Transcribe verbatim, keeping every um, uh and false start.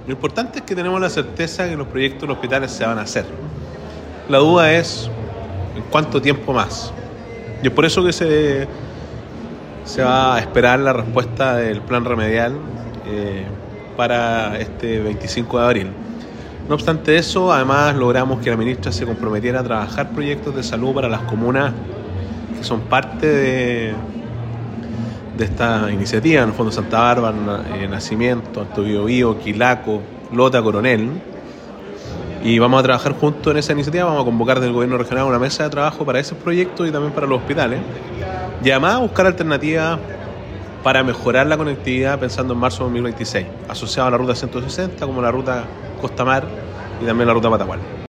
Lo importante es que tenemos la certeza que los proyectos de los hospitales se van a hacer. La duda es en cuánto tiempo más. Y es por eso que se, se va a esperar la respuesta del plan remedial eh, para este veinticinco de abril. No obstante eso, además logramos que la ministra se comprometiera a trabajar proyectos de salud para las comunas que son parte de, de esta iniciativa, en el fondo Santa Bárbara, eh, Nacimiento, Alto Biobío, Quilaco, Lota, Coronel. Y vamos a trabajar juntos en esa iniciativa, vamos a convocar del gobierno regional una mesa de trabajo para esos proyectos y también para los hospitales. Y además buscar alternativas para mejorar la conectividad pensando en marzo de dos mil veintiséis, asociado a la ruta ciento sesenta como la ruta Costa Mar y también la ruta Patagual.